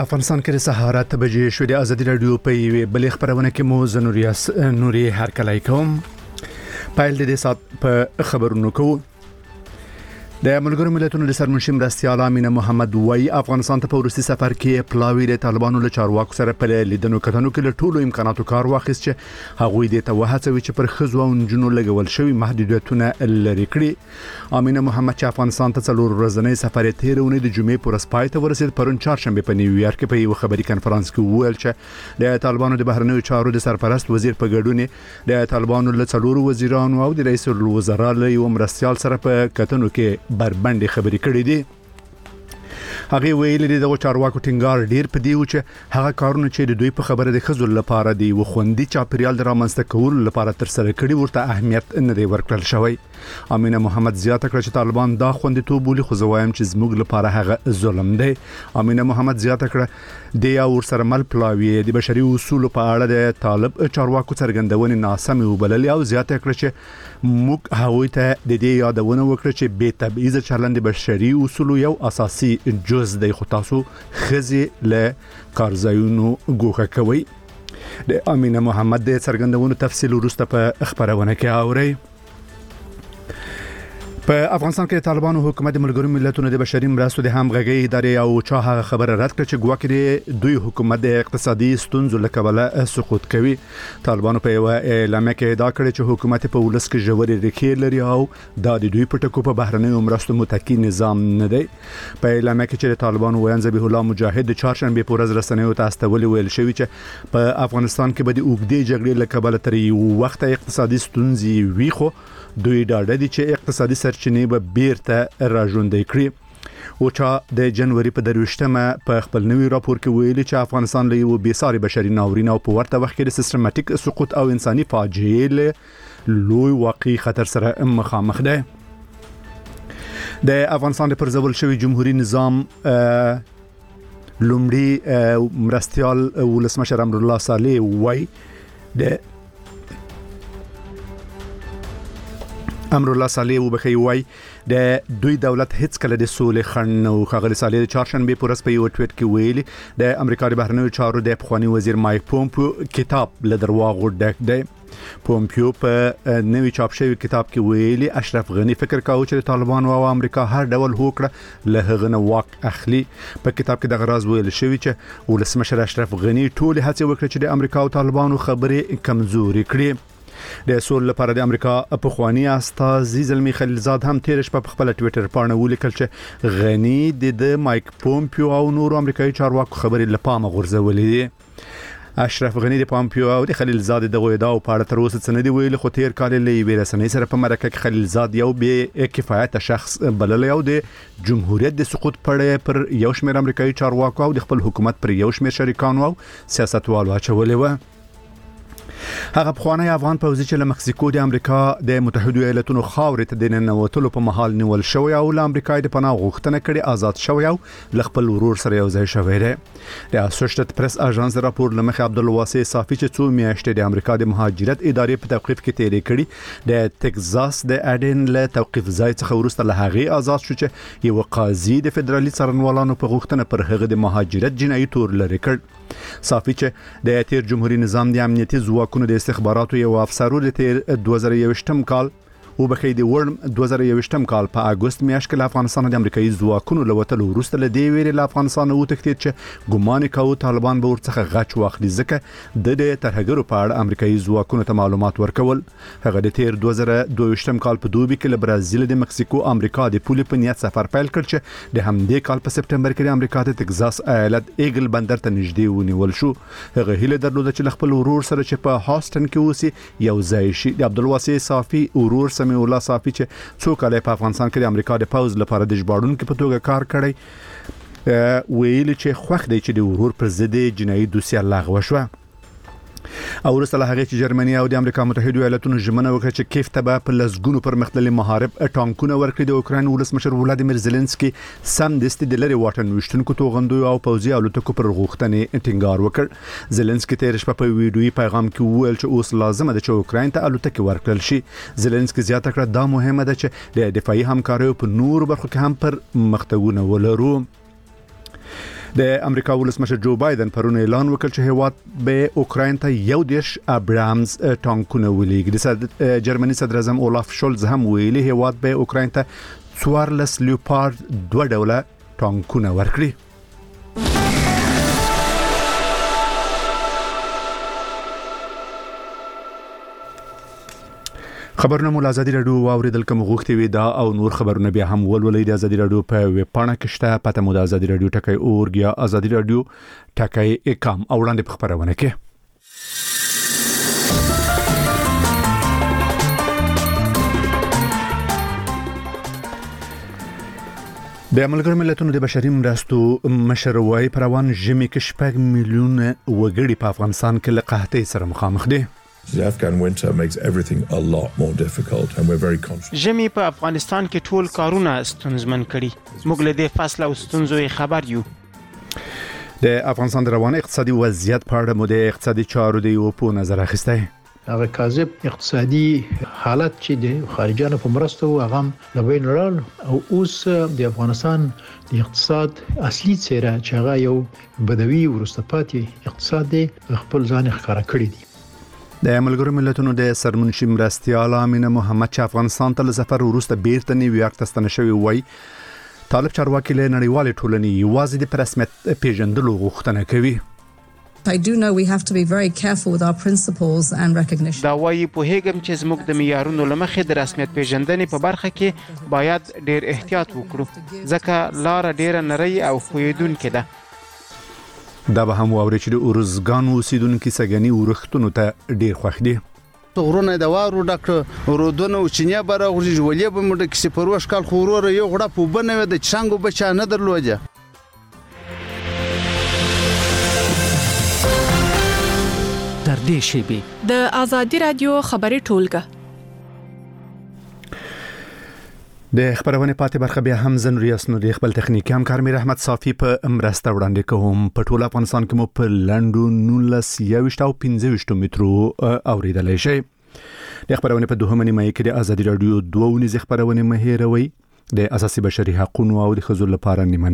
افغانستان کې د سهار 8 بجې شوې د ازادي رادیو په یوې بلې خبرونه کې مو نوري هرکلای کوم پایل د سات په خبرونو کو د ملګرو ملتونو د سرمنشي مرستيال امینه محمد وای افغانستان ته په ورستي سفر کې پلاوی د طالبانو له چارواکو سره په لیدنو کتنو کې له ټولو امکاناتو کار واخیست چې هغوی د توهڅوي چې پر خزو او جنونو لګول شوی محدودیتونه لري کړی امینه محمد چې افغانستان ته څلور ورځې سفر تیرونه د جمعې پر سپای ته ورسید پرون چهارشنبه په نیویارک کې په یو خبري کانفرنس کې وویل چې د طالبانو د بهرنیو چارو د سرپرست وزیر په ګډون د طالبانو له څلور وزیرانو او د رئیس الوزرا له یو مرستيال سره په کتنو کې بربندې خبرې کړې دي هغه ویلي دي د چارواکو ټینګار ډیر په دیو چې هغه کارونه چې د دوی په خبره د خزل لپاره دی وخوندي چاپریال درامنځته کول لپاره تر سره کړي ورته اهمیت نه دی ورکړل شوی امینه محمد زیاته کړ چې طالبان دا خوندیتوب بولی خو زوایم چې زموږ لپاره هغه ظلم دی امینه محمد زیاته کړ د یو سره مل پلاوی د بشري اصول په اړه د طالب چارواکو څرګندونې ناسمه وبللې او زیاته کړ چې موږ هغوی ته د دې یادونه وکړه چې بې تبعیض چلند بشري اصول یو اساسي جز دی خو تاسو خزي له کارځایونو ګوښه کوي د امینه محمد د څرګندونو تفصیل ورسته په خبرونه کې اوري په افغانستان کې طالبانو حکومت د ملګرو ملتونو د بشري مرستو د همغږي ادارې او چا هغه خبره رد کړ چې ګواکې دوی حکومت د اقتصادي ستونزو له کبله سقوط کوي طالبانو په اعلامیه کې ادعا کړې چې حکومت په ولس کې ژورې ریښې لري او د دوی په ټکو په بهرنیو مرستو متکی نظام نه دی په اعلامیه کې چې طالبانو ویان ذبیح الله مجاهد د چهارشنبه په ورځ رسنیو ته استولې ویل شوی چې په افغانستان کې به د اوګدې جګړې له کبله تر یو وخت اقتصادي ستونزې وي خو دوی ډاډه دي چې اقتصادي سرچینې به بیرته راژوندې کړي او چې د جنوري په 23مه په خپل نوي راپور کې ویلي چې افغانستان له یو بیساري بشري ناورین او په ورته وخت کې د سیستماتیک سقوط او انساني فاجعې له لوی واقعي خطر سره مخامخ دی د افغانستان د پرځول شوی جمهوریت نظام لومړی مرستيال ولسمشر امرالله صالح وای د امرالله صالح وبخي وای د دوی دولت هیڅ کله د سولې خنډ نو خغلی صالح د چهارشنبه په ورځ په یو ټویټ کې ویلي د امریکا د بهرنیو چارو د پخوانی وزیر مایک پومپیو کتاب له درواغو ډک دی پومپیو په نوی چاپ شوی کتاب کې ویلي اشرف غنی فکر کاوه چې طالبان او امریکا هر ډول هوکړه له هغه نه واک اخلي په کتاب کې د غراز ویل شوی چې ولسمشر اشرف غنی ټول هڅه وکړه چې د امریکا او طالبانو خبرې کمزوري کړي د سول لپاره د امریکا په خواني استاد زلمی خلیلزاد هم تیر شپه په خپل ټویټر باندې ولیکل چې غنی د مایک پومپیو او نور امریکایي چارواکو خبرې لپاره غورځولې دي اشرف غنی د پومپیو او د خلیلزاد د غوېدا او پاړه تر اوسه څنګه دی ویل خو تیر کال له ویرسنې سره په مرکه کې خلیلزاد یو به کفایت شخص بلل یو د جمهوریت د سقوط پر یو شمېر امریکایي چارواکو او د خپل حکومت پر یو شمېر شریکانو او سیاستوالو اچولې و هغه پخوانی افغان پوځي چې له مکسیکو د امریکا د متحده ایالاتونو خاورې ته د ننوتلو په محل نیول شوی او له امریکا د پناه غوښتنه کړې آزاد شوی او ل خپل ورور سره یو ځای شوی دی د اسوسییټډ پریس اژانس راپور لمخه عبدالواسع صافي چې څو میاشتې د امریکا د مهاجرت ادارې په توقيف کې تیرې کړې د ټکزاس د اډن له توقيف ځای څخه ورسته له هغه آزاد شو چې یو قاضي د فدرالي څارنوالانو په غوښتنه پر هغه د مهاجرت جنایي تور لري کړ صافي چې د تیر جمهوریت نظام د امنیتي ځواکونو د استخباراتو یو افسر د تیر 2021 کال او بخې د ورم 2021 کال په اگست میاشت کې افغانستان د امریکایي ځواکونو لوتلو وروسته له دې ویرې له افغانستان او تکتیت چې ګمان کوي طالبان به ورڅخه غچ واخلي ځکه د ترهګرو په اړه امریکایي ځواکونو ته معلومات ورکول هغه د تیر 2022 کال په دوبي کې له برازیل د مکسیکو امریکا د پولې په نیت سفر پیل کړ چې د همدې کال په سپټمبر کې د امریکا د ټکزاس ایالت ایګل بندر ته نږدې ونیول شو هغه هیله درلوده چې خپل ورور سره چې په هاستن کې اوسي یو ځای شي د عبدالواسع صافي ورور سمي الله صافي چې څو کال په افغانستان کې د امریکا د پوز لپاره د ژباړونکو په توګه کار کړی ویل چې خوښ دی چې د ورور پر ضد جنایي دوسیه لغوه شو او ورسره هغه چې جرمني او د امریکا متحده ایالاتونو ژمنه وکړه چې کیف ته په لزګونو پر مختلف محارب ټانکونه ورکړي د اوکراین ولسمشر ولادیمیر زيلنسکي سم دستي د لری واټن وشتونکو توغندو او پوځي الوتکو پر غوښتنې ټینګار وکړ زيلنسکي تیر شپه په ویډیوي پیغام کې وویل چې اوس لازم ده چې اوکراین ته الوتکې ورکړل شي زيلنسکي زیاته کړه دا مهمه ده چې د دفاعي همکاریو په نور برخو کې هم پر مختګونه ولرو د امریکا ولسمشر جو بایدن پرون اعلان وکړ چې هیواد به اوکراین ته 11 ابرامز ټانکونه ولېږي. د جرمني صدر اعظم اولاف شولز هم ویلي هیواد به اوکراین ته 14 لیوپارد 2 ډوله ټانکونه ورکړي. خبرونه مول ازادي رادیو واوریدل کوم غوښتي وي دا او نور خبرونه بیا هم ولولئ د ازادي رادیو په ویب پاڼه کې شته پته مو د ازادي رادیو ټکی اورګ یا ازادي رادیو ټکی کام او وړاندې په خبرونه کې د ملګرو ملتونو د بشري مرستو مشر وای پروان ژمي کې 6 میلیون وګړي په افغانستان کې له قحطۍ سره مخامخ دي. The Afghan winter makes everything a lot more difficult and we're very conscious. ژمي په افغانستان کې ټول کارونه ستونزمن کړي. موږ له دې فصل او ستونزو خبر یو. د افغانستان د روان اقتصادي وضعیت په اړه مو د اقتصادي چارو د یو په نظر اخیسته. هغه کاذب اقتصادي حالت چې د خارجانو په مرسته هغه د بینرال او اوس د افغانستان د اقتصاد اصلي څیره چې هغه یو بدوي ورسته پاتې اقتصاد دی خپل ځان ښکارا کړی دی. د ملګرو ملتونو د سرمنشي مرستيال امینه محمد چې افغانستان ته سفر وروسته بیرته نیویارک ته ستنه شوی وای طالب چارواکي له نړیوال ټولنې یوازې د رسمیت پیژندلو غوښتنه کوي. I do know we have to be very careful with our principles and recognition. دا وایي په هیګم چې زموږ د معیارونو لمخې د رسمیت پیژندنې په برخه کې باید ډېر احتیاط وکړو ځکه لار ډېر نری او خویدونکې ده. دا به هم واوري چې د اورزګان اوسیدونکو سګنی ورختونو ته ډیر خوښ دي. غرونه د وارو ډک رودونه او چینه بره غوړي جوړې به موږ کې سپروش کال خورور یو غړ په بنوي د څنګه بچا نه درلوځه. در دې شی به د ازادي رادیو خبري ټولګه د خبرونه پاتې برخه بیا هم زن ریاست نو د خپل تخنیکی همکار میر احمد صافی په مرسته وړاندې کوم. په ټول افغانستان کې مو په لندو 19 او 15 مترو اوریدلای شي. د خبرونه په دوهمه نیمه کې د ازادي رادیو 2 ونې خبرونه مهیروي د اساسي بشري حقوقو او د خزو لپاره نیمه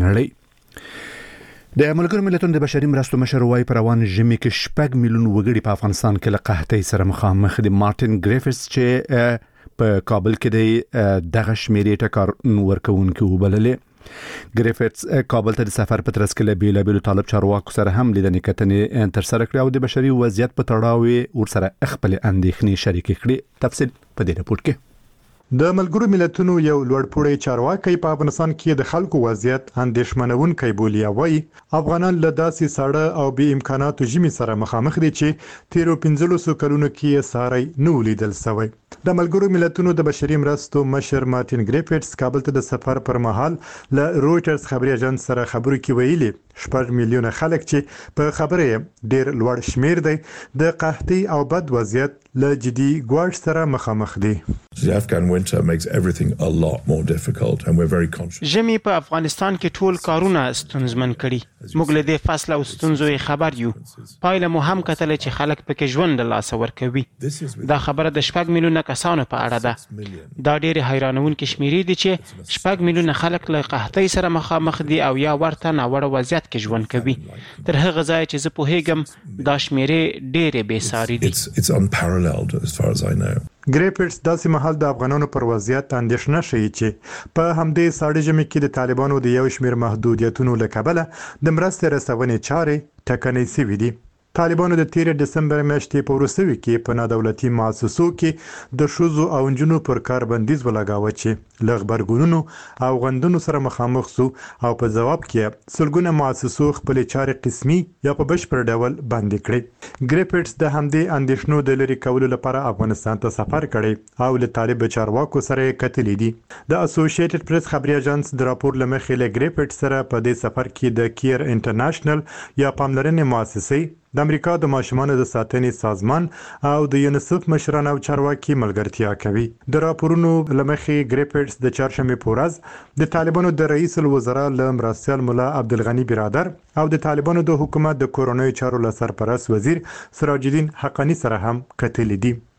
نړۍ. د ملګرو ملتونو د بشري مرستو مشر وای پروان ژمي کې 6 میلیون وګړي په افغانستان کې له قحطۍ سره مخامخ دي. مارټین ګریفټس چې په کابل کې د دغه شمیرې ټکر ورکوونکو وبللې. ګریفټس کابل ته د سفر په ترڅ کې له بیلابیلو طالب چارواکو سره هم لیدنې کتنې تر سره کړې او د بشري وضعیت په تړاو ورسره خپل اندېښنې شریک کړې. تفصیل په دې رپورت کې. د ملګرو ملتونو یو لوړپوړی چارواکي په افغانستان کې د خلکو وضعیت اندېښمنونکی بولي او وايي افغانان له داسې ساړه او بې امکاناتو ژمي سره مخامخ دي چې تیرو 15 کلونو کې ساري نه ولیدل شوی. د ملګرو ملتونو د بشري مرستو مشر مارټین ګریفټس کابل ته د سفر پر مهال له رويټرز خبري اژانس سره خبرو کې ویلي 6 میلیونه خلک چې په خبره ډیر لوړ شمیر دی د قحطۍ او بد وضعیت له جدي ګواښ سره مخامخ دي. The Afghan winter makes everything a lot more difficult and we're very conscious. ژمي په افغانستان کې ټول کارونه ستونزمن کړي. موږ له دې فصل او ستونزو خبر یو. پایله مو هم کتل چې خلک پکې ژوند له لاس ورکوي. دا خبره د 6 میلیونه کسانو په اړه ده. دا ډېر حیرانونکې شمیرې دي چې 6 میلیونه خلک له قحطۍ سره مخامخ دي او یا ورته ناوړه وضعیت کې ژوند کوي. تر هغه ځای چې زه په هیګم دا شمیرې ډېرې بې ساري دي. It's unparalleled as far as I know. ګریفټس داسې مهال د افغانانو پر وضعیت اندېښنه شي چې په همدې ساړه ژمي کې د طالبانو د یو شمېر محدودیتونو له کبله د مرستې رسونې چارې ټکنۍ شوې دي. طالبانو د 13 دسمبر میاشتې په وروستیو کې په نادولتي مؤسسو کې د شوزو او انجونو پر کار بندیز ولګاوه چې لږ برګونونو او غندونو سره مخامخ سو او په جواب کې سلګونه مؤسسو خپل چارې قسمي یا په بشپړ ډول بند کړې. ګریفټس د همدې اندېښنو د لری کولو لپاره افغانستان ته سفر کړی او له طالب چارواکو سره کتلې دي. د اسوسییټډ پریس خبري اژانس د راپور لمخې له ګریفټس سره په دې سفر کې د کیر انټرنیشنل یا پاملرنې مؤسسې د امریکا د ماشومانو د ساتنې سازمان او د یونیسف مشران او چارواکي ملګرتیا کوي. د راپورونو لمخې ګریفټس د چهارشنبه په ورځ د طالبانو د رئیس الوزرا له مرستیال مولا عبدالغنی برادر او د طالبانو د حکومت د کورونای چارو له سرپرست وزیر سراج الدین حقانی سره هم کتلې دي.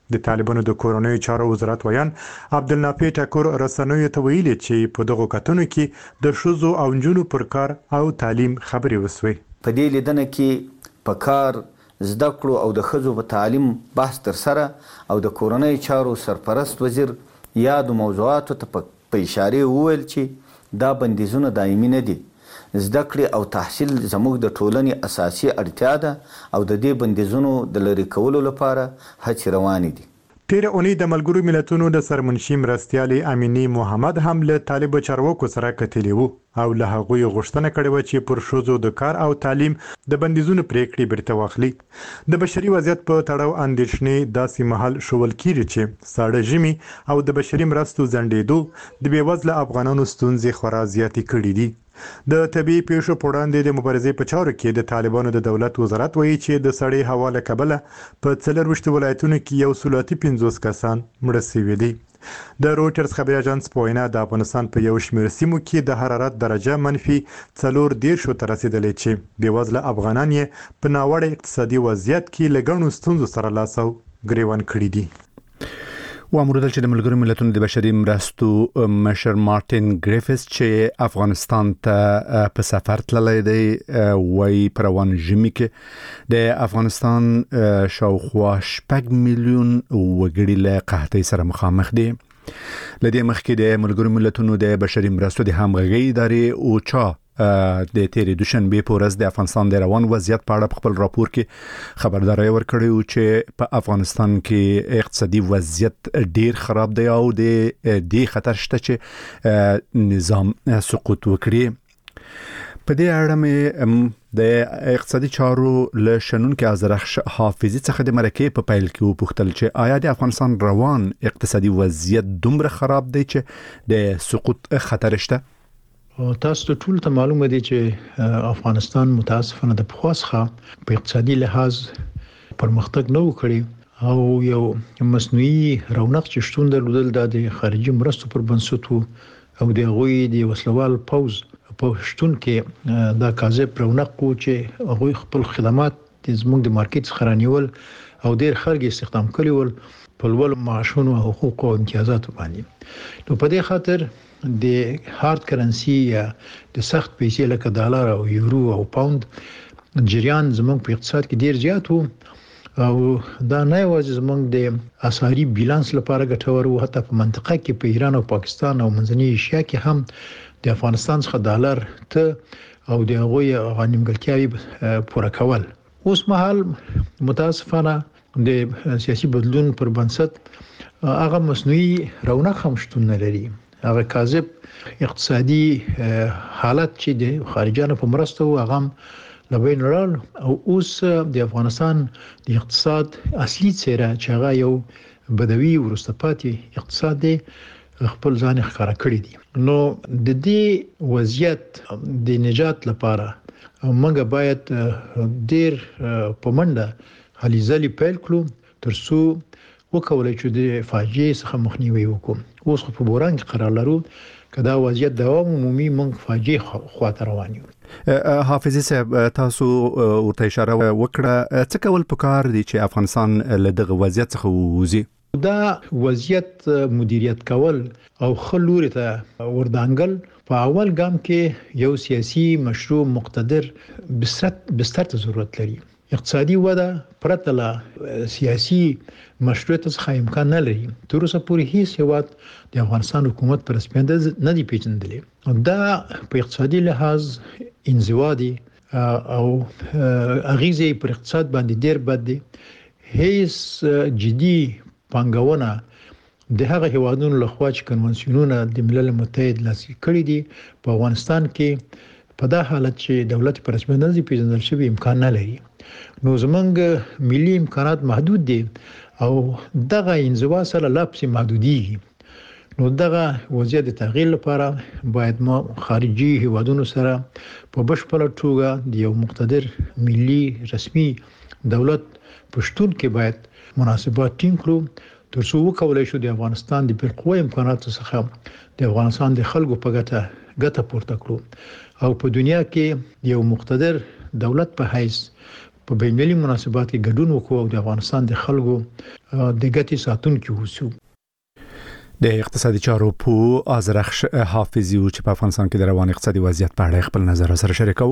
د طالبانو د کورونی چارو وزارت ویان عبدالنافع ټکور رسنوي ته ویلي چې په دغه کتنو کې د شوزو او جنونو پر کار او تعلیم خبري وسوي. په دې لیدنه کې په کار زده کړو او د ښځو په تعلیم بحث تر سره او د کورونی چارو سرپرست وزیر یاد موضوعاتو ته په اشاره وویل چې دا بندیزونه دایمي نه دي. زده کړې او تحصیل زموږ د ټولنې اساسي اړتیا ده او د دې بندیزونو د لرې کولو لپاره هڅې روانې دي. تیر اونۍ د ملګرو ملتونو د سرمنشي مرستیالي امینی محمد هم له طالب چارواکو سره کتلی وو او له هغوی غوښتنه کړې و چې پر ښځو د کار او تعلیم د بندیزونو پریکړې بیرته واخلي. د بشري وضعیت په تړاو اندېښنې داسې مهال شول کیږي چې ساړه ژمي او د بشري مرستو ځنډېدو د بېوزله افغانانو ستونزې خورا زیاتې کړې دي. د طبي پیښو په وړاندې د مبارزې په چارو کې د طالبانو د دولت وزارت وایي چې د سړې هوا له کبله په 24 ولایتونو کې 150 کسان مړه شوي دي. د روټرز خبري اژانس په وینا د افغانستان په یو شمېر سیمو کې د حرارت درجه منفي 4 ته رسیدلې چې بېوزله افغانان یې په ناوړه اقتصادي وضعیت کې له ګڼو ستونزو سره لاس او ګریوان کړي دي. وامردل چې د ملګرو ملتونو د بشري مرستو مشر مارټین ګریفیس چې افغانستان ته په سفر تللی دی وایي په روان ژمي کې د افغانستان شاوخوا 6 میلیون وګړي له قحطۍ سره مخامخ دي. لدې مخکې د ملګرو ملتونو د بشري مرستو د همغږي ادارې اوچا د تیرې دوشنبه په ورځ د افغانستان د روان وضعیت په اړه خپل راپور کې خبرداري ورکړې و چې په افغانستان کې اقتصادي وضعیت ډیر خراب دی او د دې خطر شته چې نظام سقوط وکړي. په دې اړه مې د اقتصادي چارو له شنونکو ازرخ حافظي څخه د مرکې په پیل کې وپوښتل چې آیا د افغانستان روان اقتصادي وضعیت دومره خراب دی چې د سقوط خطر شته؟ تاسو ټول ته معلومه دي چې افغانستان متاسفانه د پخواسخه په اقتصادي لحاظ پرمختګ نه وکړي او یو مصنوعي رونق چې شتون درلودل د خارجي مرستو پر بنسټ او د غوي د وسلوال پوز په شتون کې دا کاذب رونق چې غوي خپل خدمات د زموږ د مارکیټ څخه رانیول او ډیر خلک استخدام کړي ول په لوړ معاشونو او حقوق او امتیازات باندې. نو په دې خاطر د هارد کرنسي یا د سخت پیسې لکه ډالر او یورو او پاوند جریان زموږ په اقتصاد کې ډیر زیات وو او دا نه یوازې زموږ د اسعاري بیلانس لپاره ګټور وو، حتی په منطقه کې په ایران او پاکستان او منځنۍ ایشیا کې هم د افغانستان څخه ډالر ته او د غوي غنیمګړتیاوي پوره کول. اوس مهال متاسفانه د سیاسي بدلون پر بنسټ هغه مصنوعي رونق هم شتون نه لري. هغه کاذب اقتصادي حالت چې د خارجانو په مرسته هغه لبین رال او اوس د افغانستان د اقتصاد اصلي څیره چې هغه یو بدوي ورسته پاتې اقتصاد دی خپل ځان ښکارا کړی دي. نو د دې وضعیت د نجات لپاره موږ باید ډیر په منډه هلي ځلي پیل کړو ترڅو وکولای چې د فاجعه څخه مخنیوي وکړو. اوس په بوران کې قرار لرو کدا وضعیت دوام عمومي موږ فاجعه خواته روان یو. حافظي صاحب تاسو ورته اشاره وکړه څه کول پکار دي چې افغانستان له دغه وضعیت څخه ووځي؟ دا وضعیت مدیریت کول او خلوري ته وردانګل په اول ګام کې یو سیاسي مشروع مقتدر بستر ته ضرورت لري. اقتصادي وده پرته له سیاسي مشروعیت څخه امکان نه لري. تر اوسه پورې هیڅ هیواد د افغانستان حکومت پر رسمیت نه دی پیژندلی. دا په اقتصادي لحاظ انزوا دي او اغیزه پر اقتصاد باندې ډیر بد دي. هیڅ جدي پانګونه د هغه هیوادونو لخوا چې کنونسیونونه د ملل متحد لاسلیک کړي دي په افغانستان کې په دا حالت چې دولت پر رسمیت نه دی پیژندل شوی امکان نه لري. نو زمونږ ملي امکانات محدود دي او دغه انزوا سره لاپسې محدودي. نو دغه وضعیت د تغییر لپاره باید ما خارجي هیوادونو سره په بشپړه توګه د یو مقتدر ملي رسمي دولت پښتون کې باید مناسبات ټینګ کړو ترڅو وکولای شو د افغانستان د بالقوه امکاناتو څخه د افغانستان د خلکو په ګټه پورته کړو او په دنیا کې یو مقتدر دولت په حیث په بین‌المللي مناسبات کې ګډون وکړو او د افغانستان د خلکو د ګټې ساتونکي اوسو. د اقتصادي چارو په آزرخش حافظي چې په افغانستان کې د روان اقتصادي وضعیت په اړه خپل نظر سره شریکو.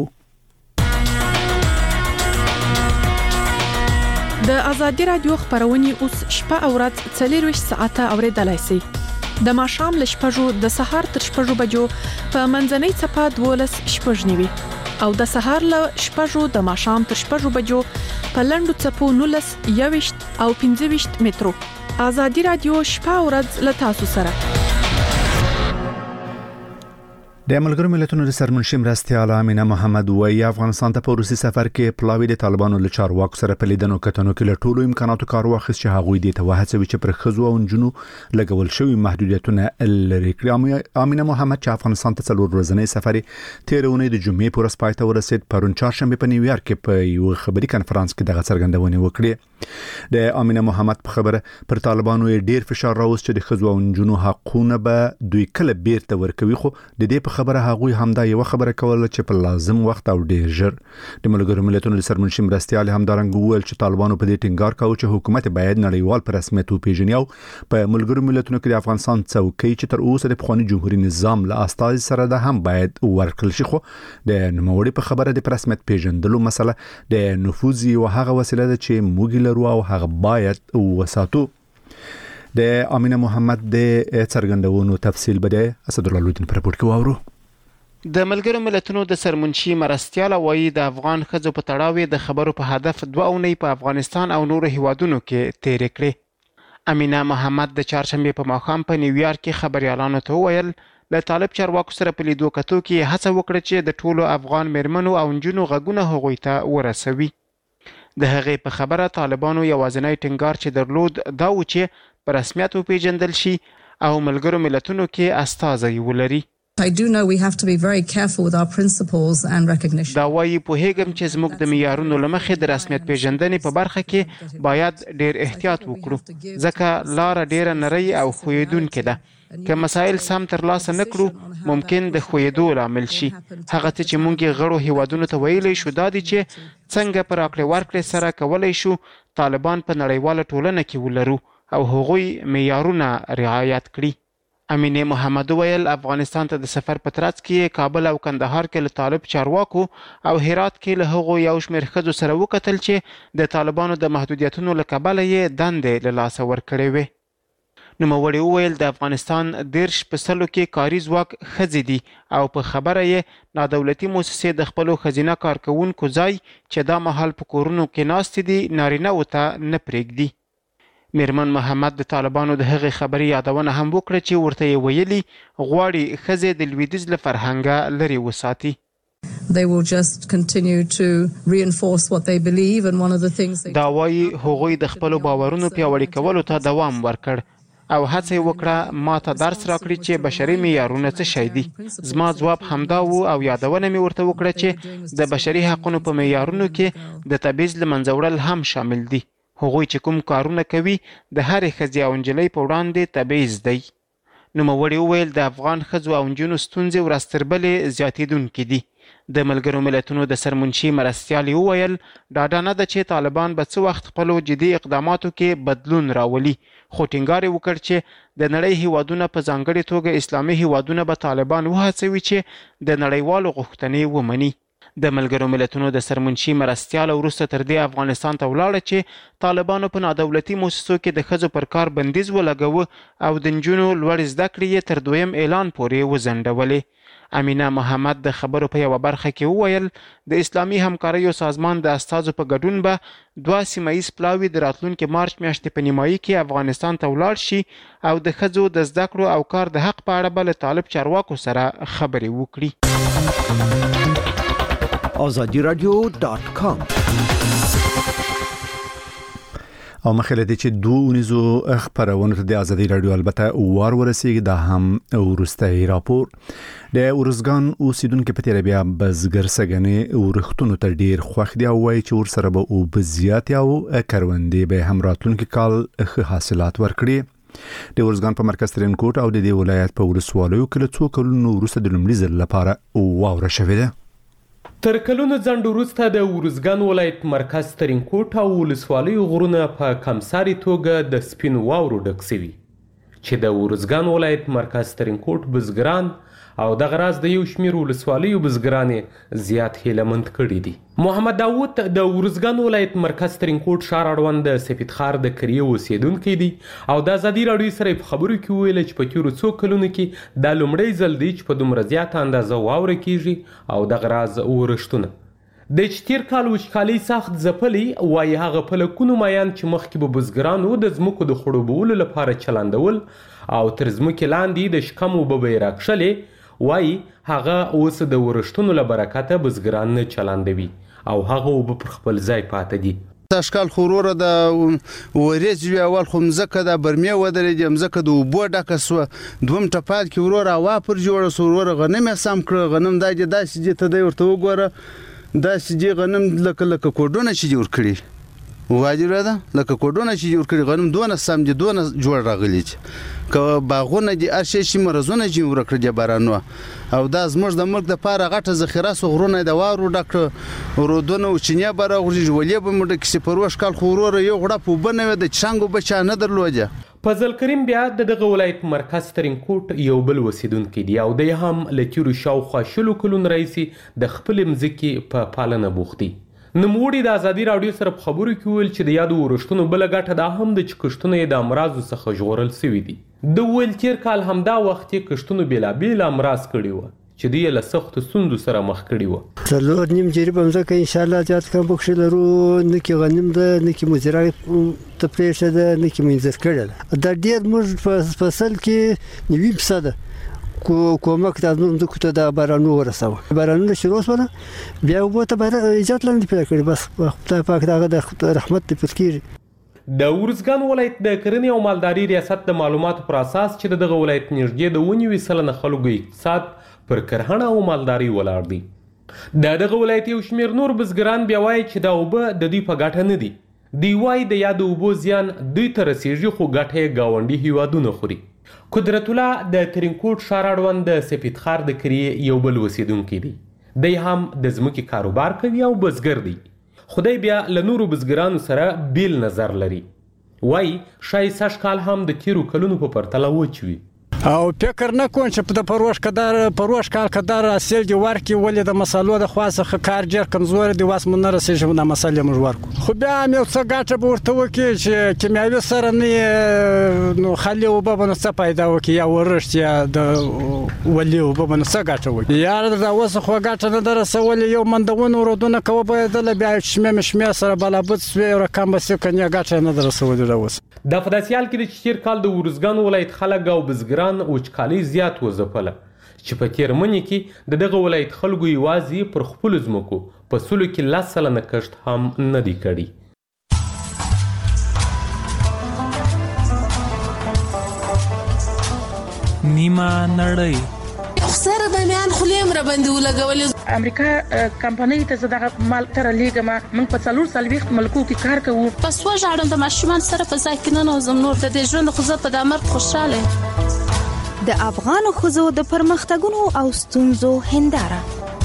د ازادي رادیو خبرونه اوس شپه او ورځ 24 ساعته اوریدلای شئ. د ماښام ل شپږو د سهار تر شپږو بجو په منځنۍ چپه 12 شپږ نیوي او د سهار ل شپږو د ماښام تر شپږو بجو په لندو چپو 19 21 او 25 مترو. ازادي رادیو شپه او ورځ ل تاسو سره. د ملګرو ملتونو د سرمنشي مرستیال امینه محمد وایي افغانستان ته په روسي سفر کې پلاوی د طالبانو له چارواکو سره په لیدنو کتنو کې له ټولو امکاناتو کار واخیست چې هغوی د توهڅوي چې پر خزو او نجونو لګول شوی محدودیتونه لري کړي. امینه محمد چې افغانستان ته څلور ورځنی سفر تیرونه د جمعې پر سپای ته ورسید پرون چهارشنبه په نیویارک کې په یو خبري کانفرنس کې دغه څرګندونه وکړه. د امینه محمد په خبره پر طالبانو ډیر فشار راوست چې د خزو او نجونو حقونه به دوی کله بیرته ورکوي خو د دې په خبره هغوی همدا یو خبره کوله چې په لازم وخت او ډیر ژر. د ملګرو ملتونو د سرمنشي مرستیال همدارنګ وویل چې طالبانو په دې ټینګار کاوه چې حکومت باید نړیوال په رسمیت وپیژني او په ملګرو ملتونو کې د افغانستان څوکۍ چې تر اوسه د پخوانی جمهوریت نظام له استازي سره ده هم باید ورکړل شي. خو د نوموړي په خبره د رسمیت پیژندلو مسله د نفوذ او هغه وسیله ده چې موږ لرو او هغه باید وساتو. د امینه محمد د څرګندونو تفصیل بده اسد الله لودین پر راپور کې واورو. د ملګرو ملتونو د سرمنشي مرستیال وایي د افغان ښځو په تړاو د خبرو په هدف 2 اونۍ په افغانستان او نورو هیوادونو کې تیر کړې. امینه محمد د چهارشنبه په ماښام په نیویارک کې خبريالانو ته وویل د طالب چارواکو سره په لیدو کتو کې هڅه وکړه چې د ټولو افغان میرمنو او نجونو غږونه هغوی ته ورسوي. د هغې په خبره طالبانو یوازینی ټینګار چې درلود دا و چې په رسمیت وپیژندل شي او ملګرو ملتونو کې استازي ولري. I do know we have to be very careful with our principles and recognition. دا وایي په هیګم چې زموږ د معیارونو لمخې د رسمیت پیژندنې په برخه کې باید ډیر احتیاط وکړو ځکه لار ډیر نری او خویدونکې ده. که مسائل سم تر لاسه نکړو ممکن د خویدو لامل شي. هغه څه چې موږ غړو هیوادونو ته ویلې شو دا دي چې څنګه پر راکړې ورکړې سره کولای شو طالبان په نړیواله ټولنه کې ولرو او هغوی معیارونه رعایت کړي. امینه محمد ویل افغانستان ته د سفر په ترڅ کې کابل او کندهار کې له طالب چارواکو او هرات کې له هغو یو شمېر ښځو سره وکتل چې د طالبانو د محدودیتونو له کبله یې دندې له لاسه ورکړې وې. نوموړي وویل د افغانستان 10% کې کاري ځواک ښځې دي او په خبره یې نادولتي موسسې د خپلو ښځینه کارکوونکو ځای چې دا مهال په کورونو کې ناستې دي نارینه‌وو ته نه پرېږدي. میرمن محمد د طالبانو د هغې خبرې یادونه هم وکړه چې ورته یې ویلي غواړي ښځې د لویدیځ له فرهنګه لرې وساتي. They will just continue to reinforce what they believe and one of the things دا وایي هغوی د خپلو باورونو پیاوړي کولو ته دوام ورکړ او هڅه یې وکړه ما ته درس راکړي چې بشري معیارونه څه شی دي. زما ځواب همدا و او یادونه مې ورته وکړه چې د بشري حقونو په معیارونو کې د تبعیض له منځه وړل هم شامل دي. هغوی چې کوم کارونه کوي د هرې ښځې او نجلۍ په وړاندې تبعیض دی. نوموړي وویل د افغان ښځو او نجونو ستونزې ورځ تر بلې زیاتېدونکې دي. د ملګرو ملتونو د سرمنشي مرستیال وویل ډاډه نه ده چې طالبان به څه وخت خپلو جدي اقداماتو کې بدلون راولي خو ټینګار یې وکړ چې د نړۍ هیوادونه په ځانګړې توګه اسلامي هیوادونه به طالبان وهڅوي چې د نړیوالو غوښتنې ومني. د ملګرو ملتونو د سرمنشي مرستیال وروسته تر دې افغانستان ته ولاړه چې طالبانو په نادولتي موسسو کې د ښځو پر کار بندیز ولګاوه او د نجونو لوړې زده کړې یې تر 2م اعلان پورې وځنډولې. امینه محمد د خبرو په یوه برخه کې وویل د اسلامي همکاریو سازمان د استازو په ګډون به 2 سیمهییز پلاوي د راتلونکي مارچ میاشتې په نیمایي کې افغانستان ته ولاړ شي او د ښځو د زده کړو او کار د حق په اړه به له طالب چارواکو سره خبرې وکړي. azadiradio.com او مخاله دي چې دوه خبرونه د ازادي رادیو البته وار ورسیږي دا هم ورسته راپور د ورزګان اوسیدونکو په تیر بیا بزګر سګنې ورختونو تر ډیر خوښ دی او وايي چې ور سره به او بزیات او کروندې به هم راتلونکي کال ښه حاصلات ورکړي. د ورزګان په مرکز ترینکوټ او د دې ولایت په ولسوالیو کې له څو کلونو وروسته د لومړي ځل لپاره واوره شوې ده. تر کلونو ځنډ وروسته د ارزګان ولایت مرکز ترینکوټ او ولسوالیو غرونه په کمساري توګه د سپینو واورو ډک سوي چې د ارزګان ولایت مرکز ترینکوټ بزګران او دغه راز د یو شمېر ولسوالیو بزګرانې زیات هیلهمند کړي دي. محمد داود د ارزګان ولایت مرکز ترینکوټ ښار اړوند د سپید ښار د کریې اوسیدونکی دی او د ازادي راډیو سره په خبرو کې وویل چې په تېرو څو کلونو کې دا لومړی ځل دی چې په دومره زیاته اندازه واوره کیږي او دغه راز ورښتونه د چې تېر کال وچکالۍ سخت ځپلی وایي هغه پلکونو مایان چې مخکې به بزګرانو د ځمکو د خړوبولو لپاره چلندول او تر ځمکې لاندې د شکم اوبه به یې راکښلې وایي هغه اوس د ورښتونو له برکته بزګران نه چلندوي او هغه اوبه پر خپل ځای پاته دي. تشکال خوروره د وریځ وی اول خو مزکه د برمه ودرې مزکه د اوبو ډکه سو دوم ټپال کې وروره هوا پر جوړه سوروره غنم سم کړ غنم داسې دي ته دی ورته وګوره داسې دي غنم لکه کوډونه چې جوړ کړي واجب ده لکه کوډونه چې جوړ کړي غنم دونه سم دي دونه جوړ راغلي که باغونه دي ارشي شي مرزونه چې ورکړي بارانو او دا زموږ د ملک د پاره غټه ذخیره سو غرونه د وارو ډک رودونه او چینیا بره غوږی ولې به مړ کیسه پروش کال خوروره یو غړه په بنوي د چانګو بچا نه درلوجه. فضل کریم بیا دغه ولایت مرکز ترینکوټ یو بل اوسیدونکی دی او دی هم له تیرو شاوخوا شلو کلونو راهیسې د خپلې مځکې په پالنه بوخت دی. نوموړي د ازادي راډیو سره په خبرو کې وویل چې د یادو ورښتونو بله ګټه دا هم ده چې کښتونه یې د امراضو څخه ژغورل سوي دي. د وویل تېر کال همدا وخت یې کښتونو بېلابېل امراض کړي وه چې دوی یې له سختو ستونزو سره مخ کړي وه. څلور نیم جریبه مځکه انشاءالله زیات کم پکښې لرو نه کې غنم ده نه کې مزرعه ته پرېښه ده نه کې منځر کړې ده. دا ډېر موږ په فصل کې 90% ده کومک د ځمکو ته د بارانو ورساوه بارانونه شروع شول بیا اوبو ته ایجاد لاندې پیدا کړي بس خدای پاک دغه د رحمت دې پر کېږي. د ارزګان ولایت د کرنې او مالداري ریاست د معلوماتو پر اساس چې دغه ولایت نږدې د 90% خلکو اقتصاد پر کرهڼه او مالداري ولاړ دی. دغه ولایت یو شمېر نور بزګران بیا وایي چې دا اوبه د دوی په ګټه نه دي. دوی وایي د یادو اوبو زیان دوی ته رسیږي خو ګټه یې ګاونډي هیوادونه خوري. قدرت الله د ترینکوټ ښار اړوند د سپید ښار د کریې یو بل اوسیدونکی دی. دی هم د ځمکې کاروبار کوي او بزګر دی. خدای بیا له نورو بزګرانو سره بیل نظر لري. وایي ښایي سږ کال هم د تیرو کلونو په پرتله وچ وي او فکر نه کوم چې د پروش کال کدار حاصل دی ورکي ولې د مسالو د خاصه کار ډېر کمزور دی واس مون نه رسېږي د مسالې موږ ورکو خو بیا مې څه ګټه به ورته وکړي چې کیمیاوي سره نه نو خالي وبه به څه پیدا وکړي یا ورشت یا د ولې وبه به څه ګټه وکړي یا دا اوس خو ګټه نه درسولې یو مندونه ورودونه کوه باید له بیا شمه سره بلابط سوی رقم بس کنه ګټه نه درسولې دا اوس د فداسیال کې د تیر کال د ارزګان ولایت خلک او بزګران وچکالۍ زیات وځپله چې په تیر منی کې دغه ولایت خلکو یوازې پر خپل ځمکو په سلو کې 10% کښت هم نه دی کړی. نیمه نړۍ سره د میان خلیم را باندې ولګولې امریکا کمپنۍ ته زداغه مال تر لیګه ما من په 440 ملکو کې کار کوو پس وژاړم د ماشومان سره په ځای کې نه نوزم نور د دې ژوند خو زه په د مرګ خوشاله د افغان ښځو د پرمختګونو او ستونزو هنداره.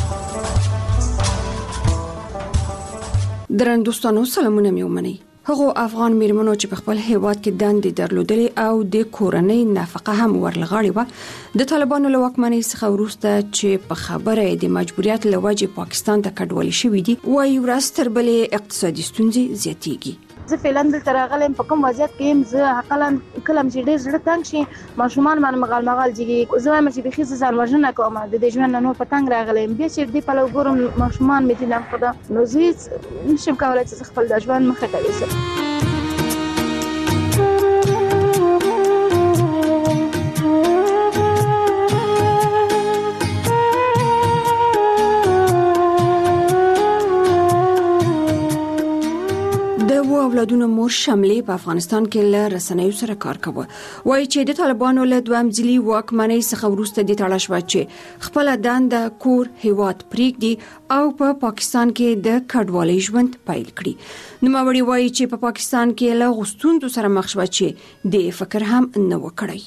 درنو سلامونه مې ومنئ. هغو افغان میرمنو چې په خپل هیواد کې دندې درلودلې او د کورنۍ نفقه هم ورلغړې وه د طالبانو له واکمنۍ څخه وروسته چې په خبره د مجبوریت له وجې پاکستان ته کډوالې شوي دي وایي ورځ تر بلې اقتصادي ستونزې زیاتېږي. زه فعلا دلته راغلم په کوم وضعیت کې یم زه حقلا کله چې ډېر زړه تنګ شي ماشومان باندې مغال جګي زه وایم چې بېخي زه ځان وژنه کوم د دې ژوند نه نور په تنګ راغلی یم بیا چې دې پلو ګورم ماشومان مې دي ناخوده نو زه هېڅ نشم کولی چې زه خپل د ژوند مخې ته یوسم. اولادونو مور شملې په افغانستان کې له رسنیو سره کار کوي وایي چې د طالبانو له دویم ځلي واکمنۍ څخه وروسته د تړل شو چې خپل دنده کور هیواد پریږدي او په پاکستان کې د کډوالۍ ژوند پیل کړي. نوموړي وایي چې په پاکستان کې له غوښتنو سره مخ شو چې د فکر هم نه وکړي.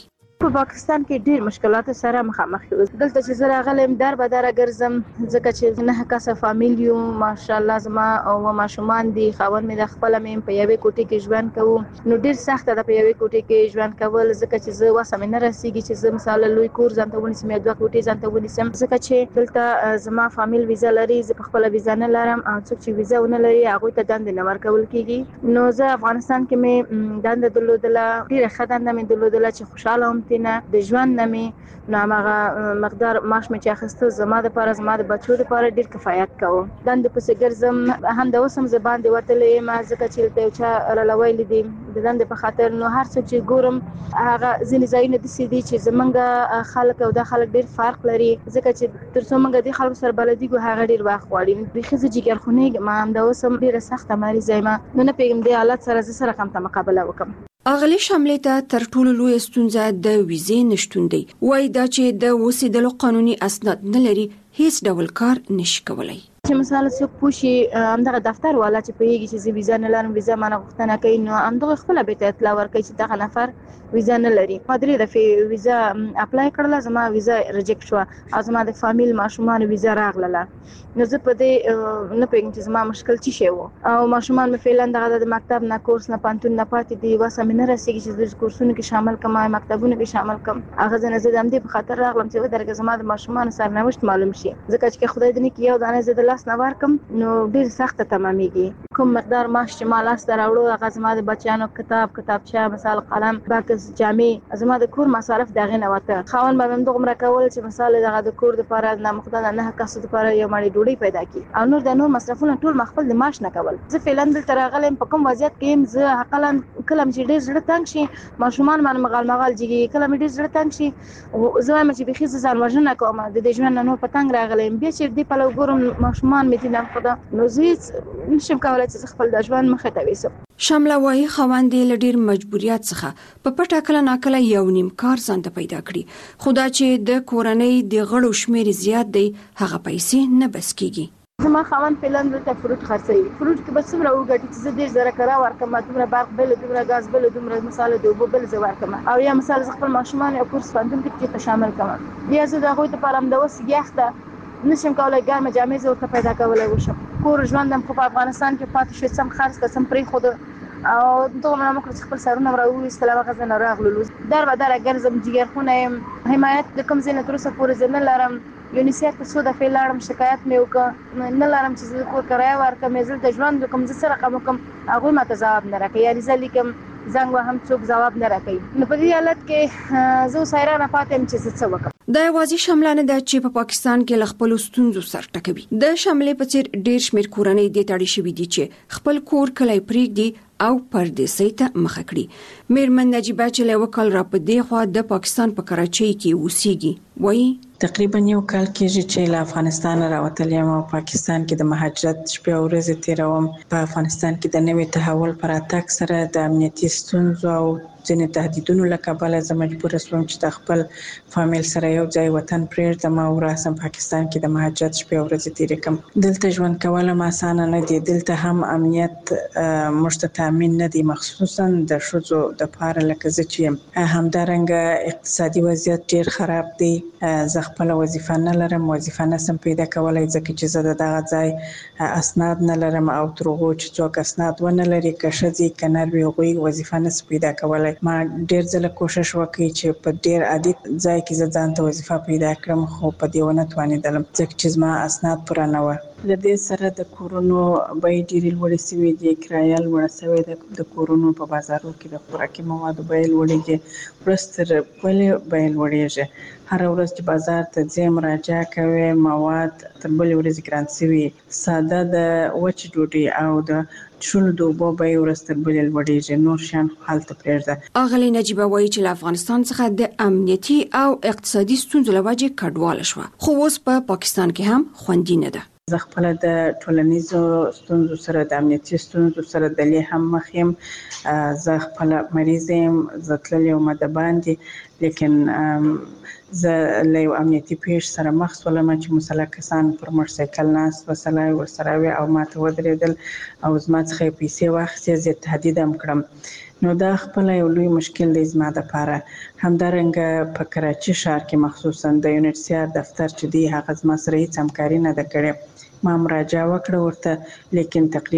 په پاکستان کې ډېر مشکلات سره مخامخ یو. دلته چې زه راغلم در به در ګرځم ځکه چې نه کاسه فامیل یو ماشاءالله زما او ماشومان دي خاوند مې د خپل مې په یوې کوټې کې ژوند کوو نو ډېر سخت ده په یوې کوټې کې ژوند کول ځکه چې زه وسم نه رسیږي چې زه مثلا لوی کور ځان ته ونیسم یا دوه کوټې ځان ته ونیسم ځکه چې دلته زما فامیل ویزا لري زه په خپل ویزا نه لرم او څوک چې ویزا ونه لري هغه ته دند نه ورکول کیږي. نو زه افغانستان کې مې دند درلودله ډېر ښه دنده مې درلودله چې خوشاله هم تینه د ژوند نه مې نو هغه مقدار معاش مې چې اخیسته زما دپاره زما د بچو دپاره ډېر کفایت کوو. دندې پسې ګرځم هم د اوس هم زه باندې وتلی یم ځکه چې دلته یو چا راله ویلي دي د دندې په خاطر نو هر څوک چې ګورم هغه ځینې ځایونه داسې دي چې زمونږ خلک او دا خلک ډېر فرق لري ځکه چې تر څو موږ د خلکو سره بلدیږو هغه ډېر وخت غواړي. بیخي زه جګرخونی ما هم د اوس هم ډېره سخته مریضه یم نو نه پوهېږم دې حالت سره زه سره کوم ته مقابله وکړم. اغلی شاملې ته تر ټولو لوی ستونزه د ویزې نشتون دی. وایي دا چې د اوسېدلو قانوني اسناد نه لري هیڅ ډول کار نشي کولای. چې مثلا څوک پوښي همدغه دفتر والا چې پوهېږي چې زه ویزا نه لرم ویزا مانه غوښتنه کوي نو همدغه خپله بېرته اطلاع ورکوي چې دغه نفر ویزا نه لري. ما 3 دفعې ویزا اپلای کړله زما ویزا ریجیکټ شوه او زما د فامیل ماشومان ویزا راغله نو زه په دې نه پوهېږم چې زما مشکل څه شی و او ماشومان مې فعلا دغه د مکتب نه کورس نه پوهنتون نه پاتې دي وسه مې نه رسېږي چې زه کورسونو کې شامل کړم مکتبونو کې شامل کړم هغه ځنه زه د همدې په خاطر راغلم چې ودرېږه زما د ماشومانو سرنوشت معلوم شي ځکه چې خدای دې نه کړي یو دانه زه د لاس نه ورکړم نو ډېر سخته تمامېږي. کوم مقدار معاش چې ما لاس ته راوړو هغه زما د بچیانو کتابچه مثال قلم بکس جامې زما د کور مصارف دغه نه وته. خاوند به هم دغه راکول چې مثال دغه د کور لپاره نه مقدار نه کاسو لپاره یو مړی ډوډۍ پیدا کی او نور د نور مصرفونه ټول مخفل د معاش نه کول. زه فعلا دلته راغلم په کوم وضعیت کې يم زه حقلا کلم چې ډېر زړه تنګ شي ماشومان من مغال جګي کلم ډېر زړه تنګ شي زه وایم چې بخي ځان وژنه کوم د دې ژوند نور په تنګ راغلم بیا چې دې په لور ګورم ماشومان مې دي نه خدا نو زه نشم کولای چې خپل د ژوند مخه ته وېسم. شامله وایي خواندې له ډېر مجبوریت څخه په پټه کله ناکله یو نیم کار ځان ته پیدا کړي خو دا چې د کورنۍ د غړو شمیر زیات دی هغه پیسې نه بس کیږي. زما خاوند فعلا دلته فروټ خرڅوي فروټ کې بس څومره وګټي چې زه 10,000 کرا ورکم دومره برق بل دومره غاز بل دومره مثال د اوبو بل زه ورکم او یا مثال خپل ماشومان یو کورس فاندم کې شامل کوم یا زه د هغوی لپاره هم د اوس یخته نشم کولای ګرمه جامې زه ورته پیدا کولای وشم. کور ژوندم خو په افغانستان کې پاتې شوی سم خرڅ کسم پرې خود او دغه نه مکر خپل سرونه راوي استلام غزنه راغلو در و در ګرځم جګرخونه حمایت د کوم زینت روسه پورې زنه لرم یونیسیف ته سودا فعلارم شکایت مې وکړ نه لرم چې زه کور کرایه ورکم زه د ژوند کوم زه سره کوم هغه ماته ځواب نه راکړي یا رسالې کوم زنګ وهم څوک ځواب نه راکړي نو په دې حالت کې زه سایرانه پاتم چې څه وکړم. د یوازې شامله نه ده چې په پاکستان کې له خپل ستونزو سر ټکوي. د شاملې په څیر ډېر شمېر کورنۍ دې تړي شوي دي چې خپل کور کلی پرېږدي او پردیسۍ ته مخه کړي. میرمن نجیبه چې له وکال را په دې خوا د پاکستان په کراچۍ کې اوسېږي وایي تقریبا یو کال کېږي چې له افغانستان راوتلی یم او پاکستان کې د مهاجرت شپې او ورځې تېروم. په افغانستان کې د نوي تحول پر راتګ سره د امنیتي ستونزو او ځینې تهدیدونو له کبله زه مجبوره شوم چې د خپل فامیل سره یو ځای وطن پرېږدم او راسم پاکستان کې د مهاجرت شپې او ورځې تېرې کړم. دلته ژوند کول هم اسانه نه دي. دلته هم امنیت موږ ته تامین نه دی خصوصا د ښځو دپاره لکه زه چې یم. همدارنګه اقتصادي وضعیت ډېر خراب دی. زه خپله وظیفه نه لرم وظیفه نسم پیدا کولی ځکه چې زه د دغه ځای اسناد نه لرم او تر هغو چې څوک اسناد ونه لري که ښځې که نر وي هغوی وظیفه نسي پیدا کولی. ما ډېر ځله کوشش وکړی چې په ډېر عادي ځای کې زه ځان ته وظیفه پیدا کړم خو په دې ونه توانېدلم ځکه چې زما اسناد پوره نه وه. له دې سره د کورونو بیې ډېرې لوړې شوې دي. کرایه لوړه شوې ده. د کورونو په بازارو کې د خوراکي موادو بیې لوړېږي. ورځ تر بلې بیې لوړېږي. هره ورځ چې بازار ته ځې مراجعه کوې مواد تر بلې ورځې ګران شوي. ساده د وچې ډوډۍ او د شولو د اوبو بیې ورځ تر بلې لوړېږي. نور شیان هلته پرېږده. اغلې نجیبه وایي چې له افغانستان څخه د امنیتي او اقتصادي ستونزو له وجې کډواله شوه خو اوس په پاکستان کې هم خوندي نه ده. زه خپله د ټولنیزو ستونزو سره د امنیتي ستونزو سره دلې هم مخ یم. زه خپله مریضه یم. زه تللې ومه د باندې لیکن زه له یو امنیتي پیښ سره مخ شولم چې مسلح کسان پر موټرسایکل ناست وسله ورسره وي او ما ته ودرېدل او زما څخه یې پیسې واخیستې، زه تهدید هم کړم. نو دا خپل یو لوی مشکل دی زما دپاره. همدارنګه په کراچي ښار کې مخصوصا د UNHCR دفتر چې دی هغه زما سره هیڅ همکاري نه ده کړې. ما مراجعه وکړه ورته، لیکن تقریبا